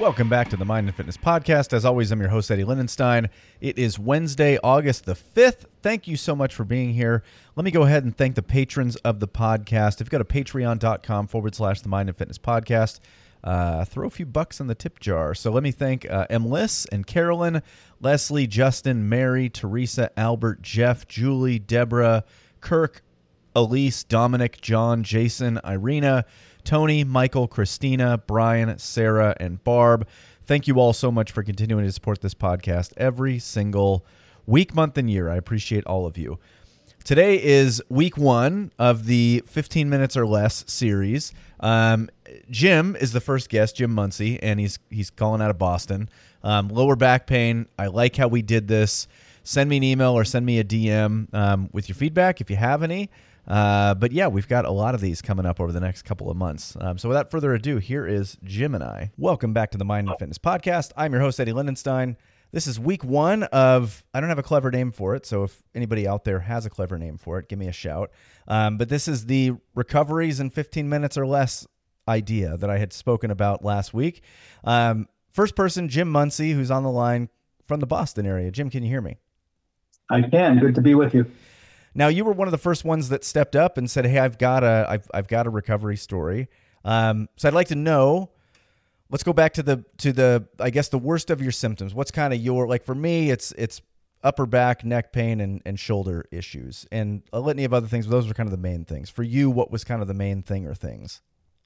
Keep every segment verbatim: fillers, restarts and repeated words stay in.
Welcome back to the Mind and Fitness Podcast. As always, I'm your host, Eddie Lindenstein. It is Wednesday, August the fifth. Thank you so much for being here. Let me go ahead and thank the patrons of the podcast. If you go to patreon.com forward slash the Mind and Fitness Podcast, uh, throw a few bucks in the tip jar. So let me thank uh, M. Liss and Carolyn, Leslie, Justin, Mary, Teresa, Albert, Jeff, Julie, Deborah, Kirk, Elise, Dominic, John, Jason, Irina, Tony, Michael, Christina, Brian, Sarah, and Barb. Thank you all so much for continuing to support this podcast every single week, month, and year. I appreciate all of you. Today is week one of the fifteen minutes or less series. Um, Jim is the first guest, Jim Muncie, and he's he's calling out of Boston. Um, lower back pain. I like how we did this. Send me an email or send me a D M um, with your feedback if you have any. Uh, but yeah, we've got a lot of these coming up over the next couple of months. Um, so without further ado, here is Jim and I. Welcome back to the Mind and Fitness Podcast. I'm your host, Eddie Lindenstein. This is week one of, I don't have a clever name for it, so if anybody out there has a clever name for it, give me a shout. Um, but this is the recoveries in fifteen minutes or less idea that I had spoken about last week. Um, first person, Jim Muncie, who's on the line from the Boston area. Jim, can you hear me? I can. Good to be with you. Now, you were one of the first ones that stepped up and said, "Hey, I've got a, I've, I've got a recovery story." Um, so I'd like to know. Let's go back to the, to the, I guess the worst of your symptoms. What's kind of your, like for me, it's, it's upper back, neck pain, and and shoulder issues, and a litany of other things. But those were kind of the main things for you. What was kind of the main thing or things?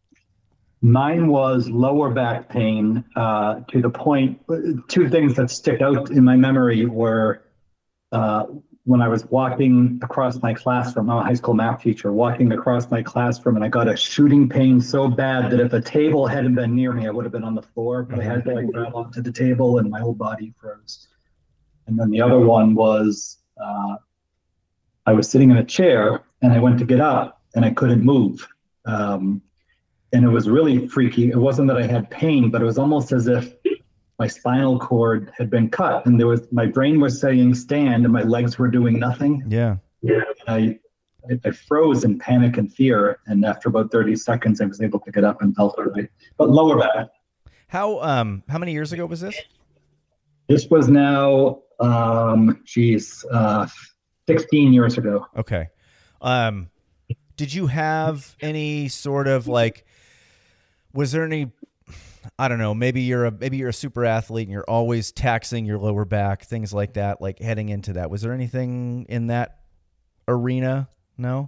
Mine was lower back pain. Uh, to the point, two things that stick out in my memory were. Uh, when I was walking across my classroom, I'm a high school math teacher, walking across my classroom, and I got a shooting pain so bad that if a table hadn't been near me, I would have been on the floor, but I had to like grab onto the table and my whole body froze. And then the other one was, uh, I was sitting in a chair and I went to get up and I couldn't move. Um, and it was really freaky. It wasn't that I had pain, but it was almost as if my spinal cord had been cut, and there was my brain was saying stand, and my legs were doing nothing. Yeah, yeah. I, I I froze in panic and fear, and after about thirty seconds, I was able to get up and felt all right. But lower back. How um how many years ago was this? This was now um geez uh sixteen years ago. Okay. Um, did you have any sort of like? Was there any? I don't know, maybe you're a maybe you're a super athlete and you're always taxing your lower back, things like that, like heading into that. Was there anything in that arena? No?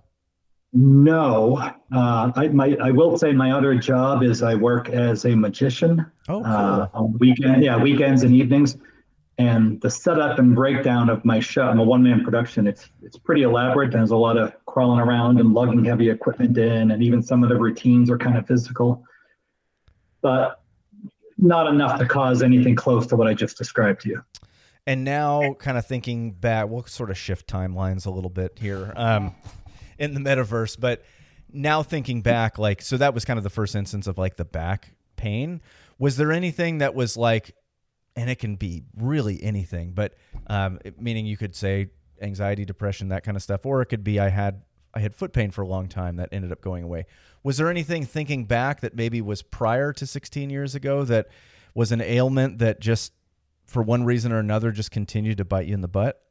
No. Uh, I my I will say my other job is I work as a magician. Oh, cool. uh, on weekend, yeah, weekends and evenings. And the setup and breakdown of my show, I'm a one-man production. It's it's pretty elaborate. There's a lot of crawling around and lugging heavy equipment in, and even some of the routines are kind of physical. But not enough to cause anything close to what I just described to you. And now kind of thinking back, we'll sort of shift timelines a little bit here um, in the metaverse, but now thinking back, like, so that was kind of the first instance of like the back pain. Was there anything that was like, and it can be really anything, but um, meaning you could say anxiety, depression, that kind of stuff, or it could be I had I had foot pain for a long time that ended up going away. Was there anything thinking back that maybe was prior to sixteen years ago that was an ailment that just for one reason or another just continued to bite you in the butt?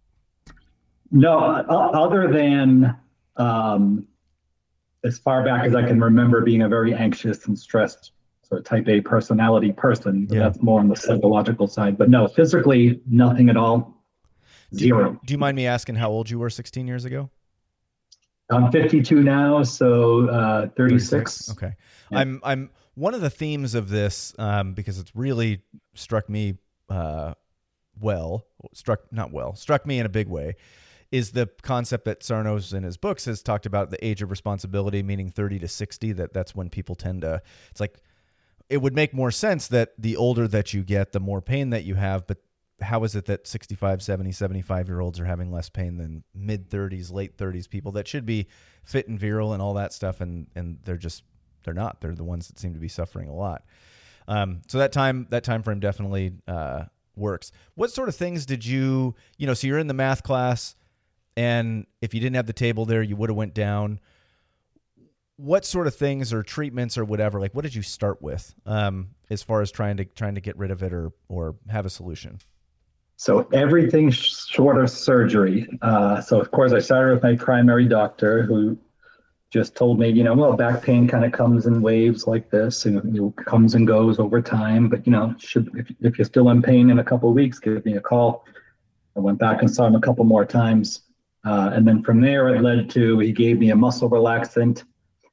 No, other than um, as far back as I can remember being a very anxious and stressed sort of type A personality person. But yeah. That's more on the psychological side. But no, physically, nothing at all. Zero. Do you, do you mind me asking how old you were sixteen years ago? I'm fifty-two now, so uh, thirty-six. thirty-six. Okay. Yeah. I'm I'm one of the themes of this um, because it's really struck me uh, well, struck not well, struck me in a big way, is the concept that Sarno's in his books has talked about the age of responsibility, meaning thirty to sixty. That that's when people tend to. It's like it would make more sense that the older that you get, the more pain that you have, but how is it that sixty-five, seventy, seventy-five year olds are having less pain than mid thirties, late thirties people that should be fit and virile and all that stuff? And, and they're just, they're not, they're the ones that seem to be suffering a lot. Um, so that time, that time frame definitely, uh, works. What sort of things did you, you know, so you're in the math class and if you didn't have the table there, you would have went down. what sort of things or treatments or whatever, like what did you start with um, as far as trying to trying to get rid of it or or have a solution? So everything short of surgery. Uh, so of course I started with my primary doctor, who just told me, you know, well, back pain kind of comes in waves like this, and it comes and goes over time. But you know, should if, if you're still in pain in a couple of weeks, give me a call. I went back and saw him a couple more times, uh, and then from there it led to he gave me a muscle relaxant.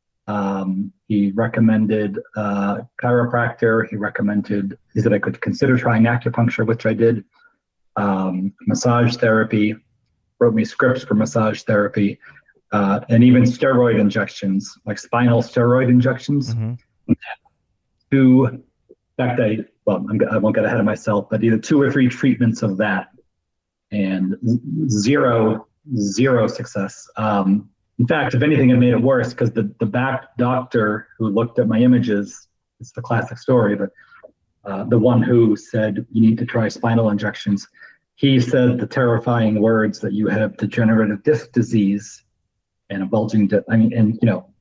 Um, he recommended uh, chiropractor. He recommended he said I could consider trying acupuncture, which I did. Um, massage therapy, wrote me scripts for massage therapy, uh, and even steroid injections, like spinal steroid injections. Mm-hmm. Two, in fact, I, well, I'm, I won't get ahead of myself, but either two or three treatments of that, and zero, zero success. Um, in fact, if anything, it made it worse because the, the back doctor who looked at my images, it's the classic story, but uh, the one who said, you need to try spinal injections, he said the terrifying words that you have degenerative disc disease and a bulging disc. I mean, and you know,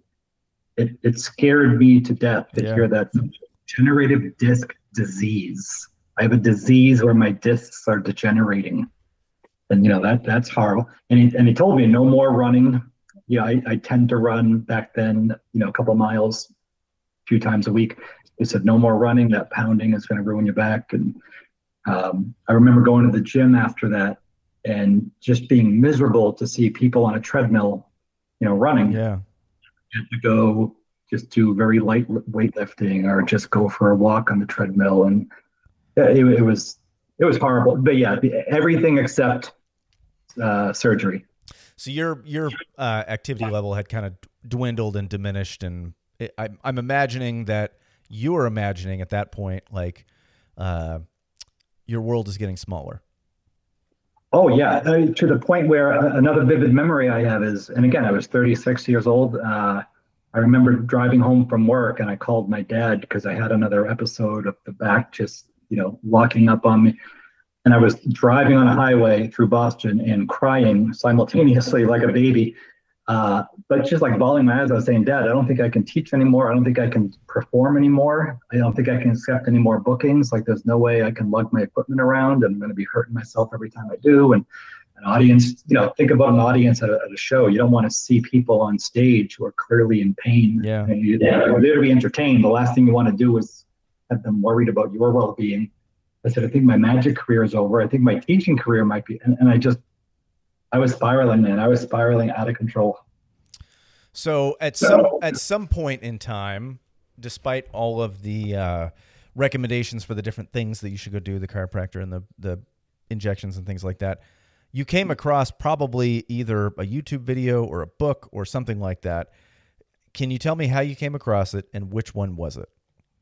it, it scared me to death to yeah. hear that degenerative disc disease. I have a disease where my discs are degenerating. And you know, that that's horrible. And he, and he told me no more running. Yeah, I, I tend to run back then, you know, a couple miles, a few times a week. He said, no more running, that pounding is going to ruin your back. And um, I remember going to the gym after that and just being miserable to see people on a treadmill, you know, running. Yeah. And to go just do very light weightlifting or just go for a walk on the treadmill. And it, it was, it was horrible. But yeah, everything except uh, surgery. So your, your uh, activity level had kind of dwindled and diminished. And it, I, I'm imagining that you were imagining at that point, like, uh, your world is getting smaller. Oh yeah, uh, to the point where uh, another vivid memory I have is, and again, I was thirty-six years old. Uh, I remember driving home from work and I called my dad because I had another episode of the back just, you know, locking up on me. And I was driving on a highway through Boston and crying simultaneously like a baby. Uh, but just like bawling my eyes, I was saying, Dad, I don't think I can teach anymore. I don't think I can perform anymore. I don't think I can accept any more bookings. Like there's no way I can lug my equipment around and I'm going to be hurting myself every time I do. And an audience, you know, think about an audience at a, at a show. You don't want to see people on stage who are clearly in pain. Yeah. And you, They're there to be entertained. The last thing you want to do is have them worried about your well-being. I said, I think my magic career is over. I think my teaching career might be. And, and I just, I was spiraling, man. I was spiraling out of control. So at some at some point in time, despite all of the uh, recommendations for the different things that you should go do, the chiropractor and the the injections and things like that, you came across probably either a YouTube video or a book or something like that. Can you tell me how you came across it and which one was it?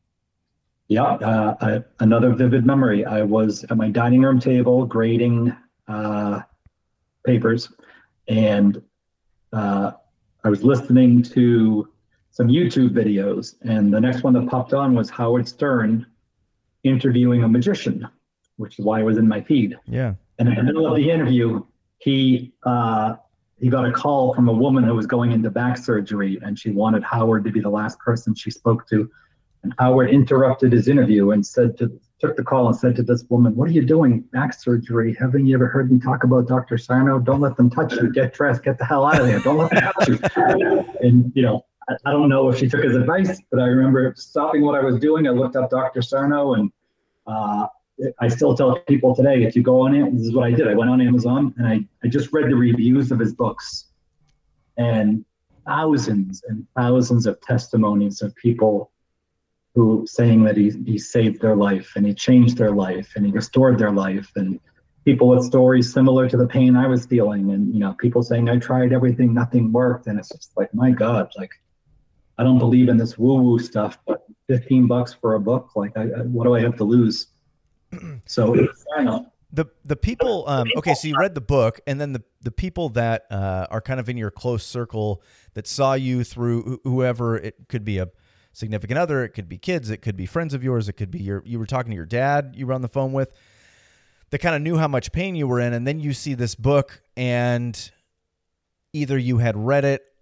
Yeah, uh, I, another vivid memory. I was at my dining room table grading uh, papers, and uh, I was listening to some YouTube videos, and the next one that popped on was Howard Stern interviewing a magician, which is why it was in my feed. Yeah. And in the middle of the interview, he uh, he got a call from a woman who was going into back surgery, and she wanted Howard to be the last person she spoke to. And Howard interrupted his interview and said to took the call and said to this woman, "What are you doing? Back surgery? Haven't you ever heard me talk about Doctor Sarno? Don't let them touch you. Get dressed. Get the hell out of there. Don't let them touch you." And you know, I, I don't know if she took his advice, but I remember stopping what I was doing. I looked up Doctor Sarno, and uh, I still tell people today, if you go on it, this is what I did. I went on Amazon and I, I just read the reviews of his books, and thousands and thousands of testimonies of people who saying that he, he saved their life and he changed their life and he restored their life, and people with stories similar to the pain I was feeling, and you know, people saying I tried everything, nothing worked. And it's just like, my God, like I don't believe in this woo-woo stuff, but fifteen bucks for a book, like I, I, what do I have to lose? So I know. The the people, um, okay, so you read the book, and then the, the people that uh, are kind of in your close circle that saw you through whoever, it could be a significant other, it could be kids, it could be friends of yours, it could be your, you were talking to your dad you were on the phone with, that kind of knew how much pain you were in, and then you see this book, and either you had read it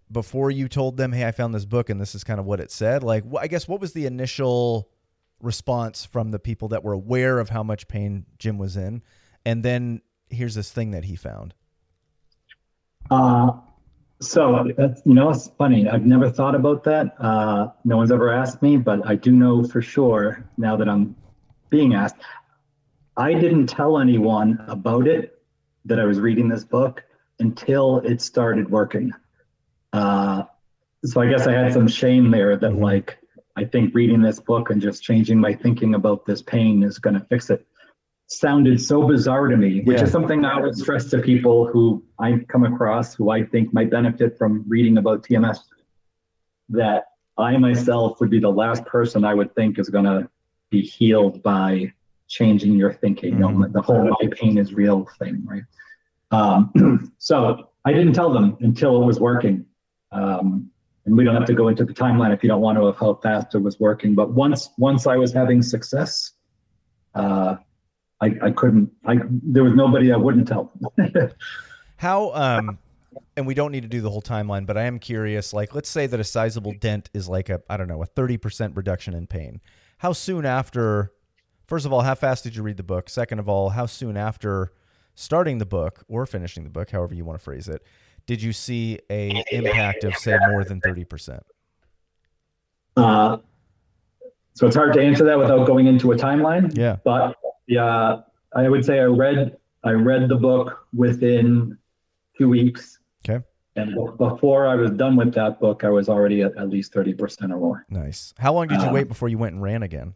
before you told them, hey, I found this book and this is kind of what it said? Like, wh- I guess what was the initial response from the people that were aware of how much pain Jim was in? And then here's this thing that he found. Uh, so, that's, you know, it's funny. I've never thought about that. Uh, no one's ever asked me, but I do know for sure now that I'm being asked. I didn't tell anyone about it, that I was reading this book, until it started working. Uh, so I guess I had some shame there that Mm-hmm. like, I think reading this book and just changing my thinking about this pain is going to fix it. Sounded so bizarre to me, which Yeah. is something I would stress to people who I come across who I think might benefit from reading about T M S, that I myself would be the last person I would think is going to be healed by changing your thinking. Mm-hmm. You know, the whole my pain is real thing, right? Um, so I didn't tell them until it was working. Um, and we don't have to go into the timeline if you don't want to, of how fast it was working. But once once I was having success, uh, I, I couldn't, I, there was nobody I wouldn't tell. How, um, and we don't need to do the whole timeline, but I am curious, like, let's say that a sizable dent is like a, I don't know, a thirty percent reduction in pain. How soon after, first of all, how fast did you read the book? Second of all, how soon after starting the book or finishing the book, however you want to phrase it, did you see a impact of, say, more than thirty percent? Uh, so it's hard to answer that without going into a timeline. Yeah. But yeah, I would say I read I read the book within two weeks. Okay. And b- before I was done with that book, I was already at at least thirty percent or more. Nice. How long did you Um, wait before you went and ran again?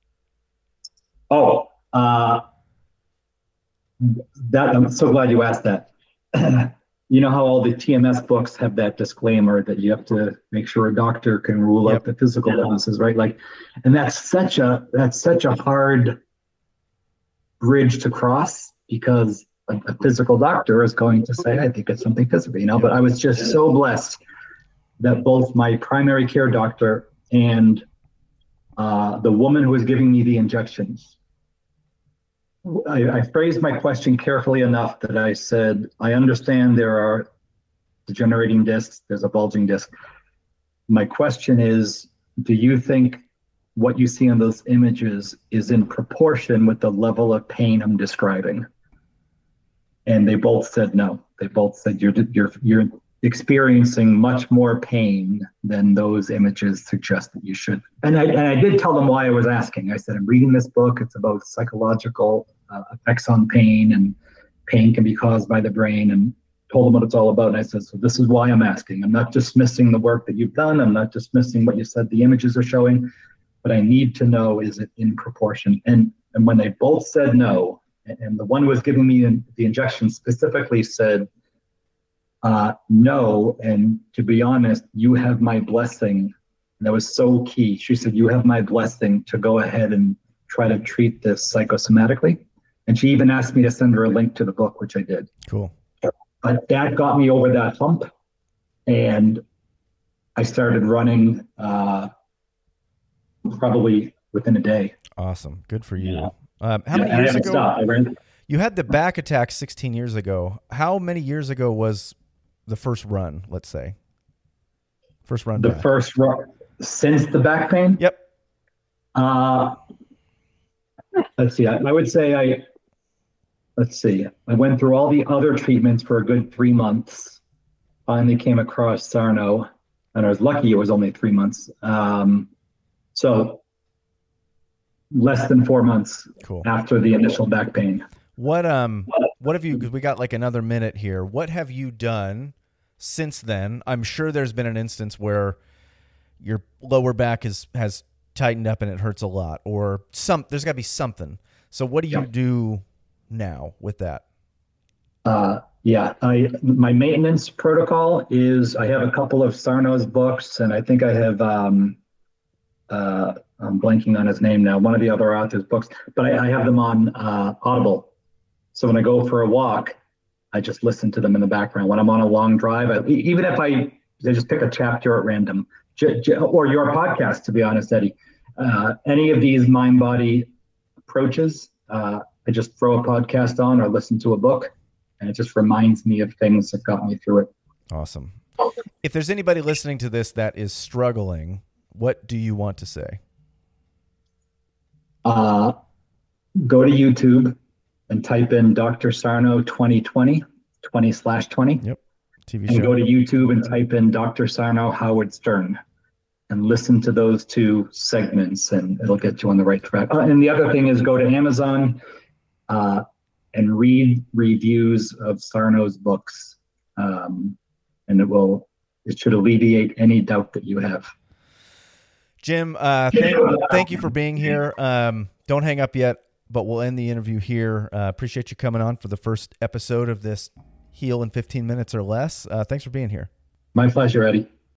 Oh, uh, that I'm so glad you asked that. You know how all the T M S books have that disclaimer that you have to make sure a doctor can rule Yep. out the physical illnesses, right? Like, and that's such a that's such a hard bridge to cross, because a, a physical doctor is going to say, I think it's something physical, you know. But I was just so blessed that both my primary care doctor and uh, the woman who was giving me the injections, I, I phrased my question carefully enough that I said, I understand there are degenerating discs, there's a bulging disc. My question is, do you think what you see in those images is in proportion with the level of pain I'm describing? And they both said no. They both said you're you're you're experiencing much more pain than those images suggest that you should. And I and I did tell them why I was asking. I said, I'm reading this book. It's about psychological uh, effects on pain, and pain can be caused by the brain, and told them what it's all about. And I said, so this is why I'm asking. I'm not dismissing the work that you've done. I'm not dismissing what you said the images are showing, but I need to know, is it in proportion? And and when they both said no, and the one who was giving me the injection specifically said, uh, no, and to be honest, you have my blessing. And that was so key. She said, you have my blessing to go ahead and try to treat this psychosomatically. And she even asked me to send her a link to the book, which I did. Cool. But that got me over that hump. And I started running uh, probably within a day. Awesome. Good for you. Yeah. Um, how Yeah, many I years haven't ago? stopped. I ran- You had the back attack sixteen years ago. How many years ago was the first run, let's say? First run The back. first run since the back pain? Yep. Uh, let's see. I, I would say I, let's see. I went through all the other treatments for a good three months. Finally came across Sarno, and I was lucky it was only three months. Um, so less than four months Cool. after the initial back pain. What um what have you, because we got like another minute here, what have you done since then? I'm sure there's been an instance where your lower back is has tightened up and it hurts a lot, or some there's got to be something. So what do you Yeah. do now with that? Uh, yeah, I my maintenance protocol is I have a couple of Sarno's books, and I think I have um, uh, I'm blanking on his name now, one of the other authors' books, but I, I have them on uh, Audible. So when I go for a walk, I just listen to them in the background. When I'm on a long drive, I, even if I, I just pick a chapter at random, j- j- or your podcast, to be honest, Eddie, uh, any of these mind-body approaches, uh, I just throw a podcast on or listen to a book, and it just reminds me of things that got me through it. Awesome. If there's anybody listening to this that is struggling, what do you want to say? Uh, go to YouTube and type in Doctor Sarno twenty twenty, twenty slash twenty. Yep. T V and show. go to YouTube and type in Doctor Sarno Howard Stern and listen to those two segments, and it'll get you on the right track. Uh, and the other thing is go to Amazon uh, and read reviews of Sarno's books, um, and it will it should alleviate any doubt that you have. Jim, uh, thank, thank you for being here. Um, don't hang up yet, but we'll end the interview here. Uh, appreciate you coming on for the first episode of this Heal in fifteen minutes or less. Uh, thanks for being here. My pleasure, Eddie.